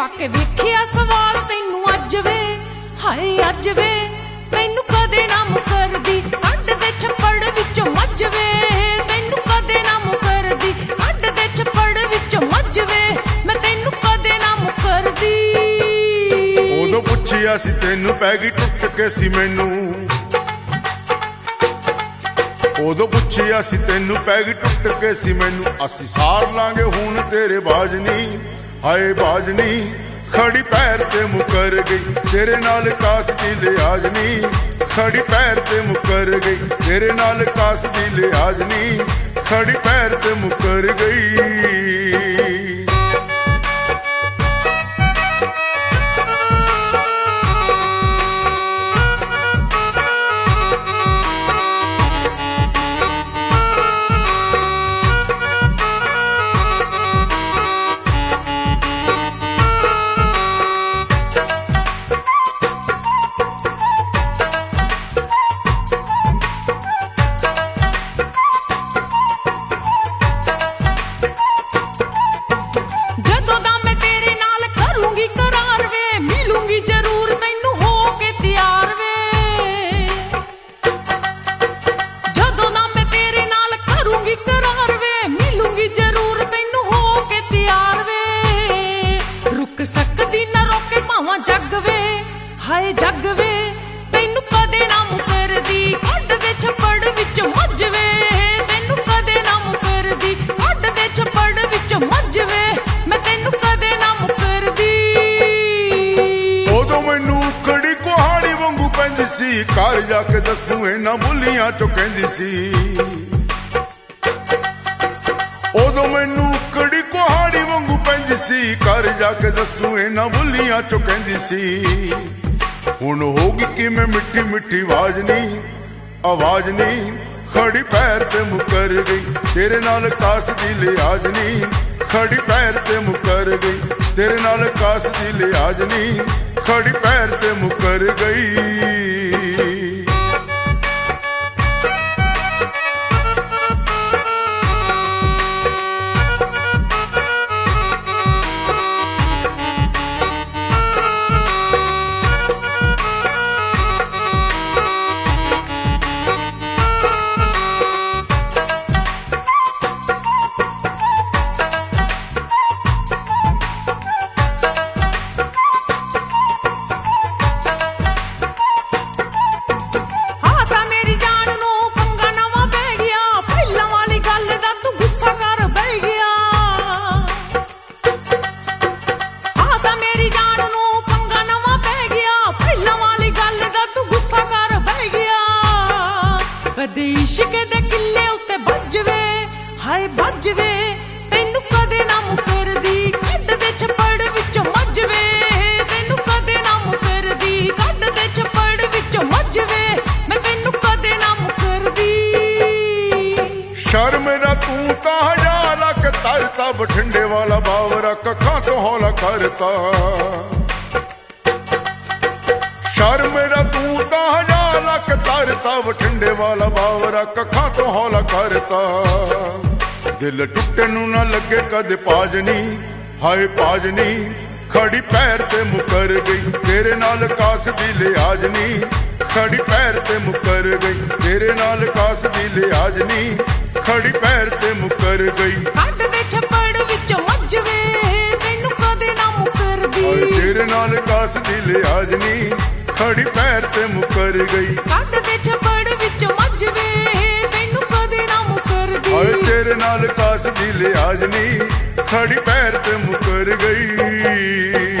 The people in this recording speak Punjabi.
ਪਾ ਕੇ ਵੇਖਿਆ ਸਵਾਲ ਤੈਨੂੰ ਅੱਜ ਵੇ, ਹਾਏ ਅੱਜ ਵੇ ਤੈਨੂੰ ਕਦੇ ਨਾ ਮੁਕਰਦੀ, ਕੱਢ ਦੇ ਛੱਪੜ ਵਿੱਚੋਂ ਮੱਝ ਵੇ, ਤੈਨੂੰ ਕਦੇ ਨਾ ਮੁਕਰਦੀ, ਕੱਢ ਦੇ ਛੱਪੜ ਵਿੱਚੋਂ ਮੱਝ ਵੇ, ਮੈਂ ਤੈਨੂੰ ਕਦੇ ਨਾ ਮੁਕਰਦੀ। ਉਦੋਂ ਪੁੱਛਿਆ ਸੀ ਤੈਨੂੰ ਪੈ ਗਈ ਟੁੱਟ ਕੇ ਸੀ ਮੈਨੂੰ, ਉਦੋਂ ਪੁੱਛਿਆ ਸੀ ਤੈਨੂੰ ਪੈ ਗਈ ਟੁੱਟ ਕੇ ਸੀ ਮੈਨੂੰ, ਅਸੀਂ ਸਾਰ ਲਾਂਗੇ ਹੁਣ ਤੇਰੇ ਬਾਜ ਨੀ, ਹਾਏ ਬਾਜ ਨੀ ਖੜੀ ਪੈਰ ਤੇ ਮੁਕਰ ਗਈ, ਤੇਰੇ ਨਾਲ ਕਾਸ ਦੀ ਲਿਆਜ ਨੀ, ਖੜੀ ਪੈਰ ਤੇ ਮੁਕਰ ਗਈ, ਤੇਰੇ ਨਾਲ ਕਾਸ ਦੀ ਲਿਆਜ ਨੀ, ਖੜੀ ਪੈਰ ਤੇ ਮੁਕਰ ਗਈ। ਸਕਦੀ ਨਾ ਰੋਕੇ ਭਾਵਾਂ ਜੱਗ ਵੇ, ਹਾਏ ਜੱਗ ਵੇ ਤੈਨੂੰ ਕਦੇ ਨਾ ਮੁਕਰਦੀ, ਕੱਢ ਦੇ ਛੱਪੜ ਵਿੱਚ ਮੱਝ ਵੇ, ਤੈਨੂੰ ਕਦੇ ਨਾ ਮੁਕਰਦੀ, ਕੱਢ ਦੇ ਛੱਪੜ ਵਿੱਚ ਮੱਝ ਵੇ, ਮੈਂ ਤੈਨੂੰ ਕਦੇ ਨਾ ਮੁਕਰਦੀ। ਉਦੋਂ ਮੈਨੂੰ ਕੜੀ ਕੁਹਾੜੀ ਵਾਂਗੂ ਪੈਂਦੀ ਸੀ, ਘਰ ਜਾ ਕੇ ਦੱਸੂ ਇਹਨਾਂ ਬੁੱਲੀਆਂ ਚੋਂ ਕਹਿੰਦੀ ਸੀ, ਉਦੋਂ ਮੈਨੂੰ ਕੜੀ ਕੁਹਾੜੀ ਵਾਂਗੂ ਪੈਂਦੀ ਸੀ, ਘਰ ਜਾ ਕੇ ਦੱਸੂ ਇਹਨਾਂ ਬੁੱਲੀਆਂ ਚੋਂ ਕਹਿੰਦੀ ਸੀ। ਹੁਣ ਹੋ ਗਈ ਕਿਵੇਂ ਮਿੱਠੀ ਮਿੱਠੀ ਆਵਾਜ਼ ਨੀ, ਆਵਾਜ਼ ਨੀ ਖੜੀ ਪੈਰ ਤੇ ਮੁਕਰ ਗਈ, ਤੇਰੇ ਨਾਲ ਕਾਸ ਦੀ ਲਿਆਜ ਨੀ, ਖੜੀ ਪੈਰ ਤੇ ਮੁਕਰ ਗਈ, ਤੇਰੇ ਨਾਲ ਕਾਸ ਦੀ ਲਿਆਜ ਨੀ, ਖੜੀ ਪੈਰ ਤੇ ਮੁਕਰ ਗਈ। ਕਦੇ ਇਸ਼ਕ ਦੇ ਕਿੱਲੇ ਉੱਤੇ ਵੱਜ ਵੇ, ਹਾਏ ਵੱਜ ਵੇ ਤੈਨੂੰ ਕਦੇ ਨਾ ਮੁਕਰਦੀ, ਕੱਢ ਦੇ ਛੱਪੜ ਵਿੱਚੋਂ ਮੱਝ ਵੇ, ਤੈਨੂੰ ਕਦੇ ਨਾ ਮੁਕਰਦੀ, ਕੱਢ ਦੇ ਛੱਪੜ ਵਿੱਚੋਂ ਮੱਝ ਵੇ, ਮੈਂ ਤੈਨੂੰ ਕਦੇ ਨਾ ਮੁਕਰਦੀ। ਸ਼ਰਮ ਨਾ ਤੂੰ ਤਾਂ ਹਜ਼ਾਰ ਲੱਖ ਤਰਤਾ, ਬਠਿੰਡੇ ਵਾਲਾ ਬਾਵਰਾ ਕੱਖਾਂ ਤੋਂ ਹੌਲਾ ਕਰਤਾ, ਸ਼ਰਮ ਨਾ ਤੂੰ ਤਾਂ ਹਜ਼ਾਰ ਲੱਖ ਤਰਤਾ, ਬਠਿੰਡੇ ਵਾਲਾ ਬਾਵਰਾ ਕੱਖਾਂ ਤੋਂ ਹੌਲਾ ਕਰਤਾ, ਦਿਲ ਟੁੱਟਣ ਨੂੰ ਨਾ ਲੱਗੇ ਕਦੇ ਪਾਜ ਨੀ, ਹਾਏ ਪਾਜ ਨੀ ਖੜੀ ਪੈਰ ਤੇ ਮੁਕਰ ਗਈ, ਤੇਰੇ ਨਾਲ ਕਾਸ ਦੀ ਲਿਆਜ ਨੀ, ਖੜੀ ਪੈਰ ਤੇ ਮੁਕਰ ਗਈ, ਤੇਰੇ ਨਾਲ ਕਾਸ ਦੀ ਲਿਆਜ ਨੀ, ਖੜੀ ਪੈਰ ਤੇ ਮੁਕਰ ਗਈ। ਕੱਢ ਦੇ ਛੱਪੜ ਵਿੱਚੋਂ ਮੱਝ ਵੇ, ਤੈਨੂੰ ਕਦੇ ਨਾ ਮੁਕਰਦੀ, ਤੇਰੇ ਨਾਲ ਕਾਸ ਦੀ ਲਿਆਜ ਨੀ, ਖੜੀ ਪੈਰ ਤੇ ਮੁਕਰ ਗਈ, ਕੱਢ ਦੇ ਛੱਪੜ ਵਿੱਚੋਂ ਮੱਝ ਵੇ, ਤੈਨੂੰ ਕਦੇ ਨਾ ਮੁਕਰਦੀ, ਹਾਏ ਤੇਰੇ ਨਾਲ ਕਾਸ ਦੀ ਲਿਆਜ ਨੀ, ਖੜੀ ਪੈਰ ਤੇ ਮੁਕਰ ਗਈ।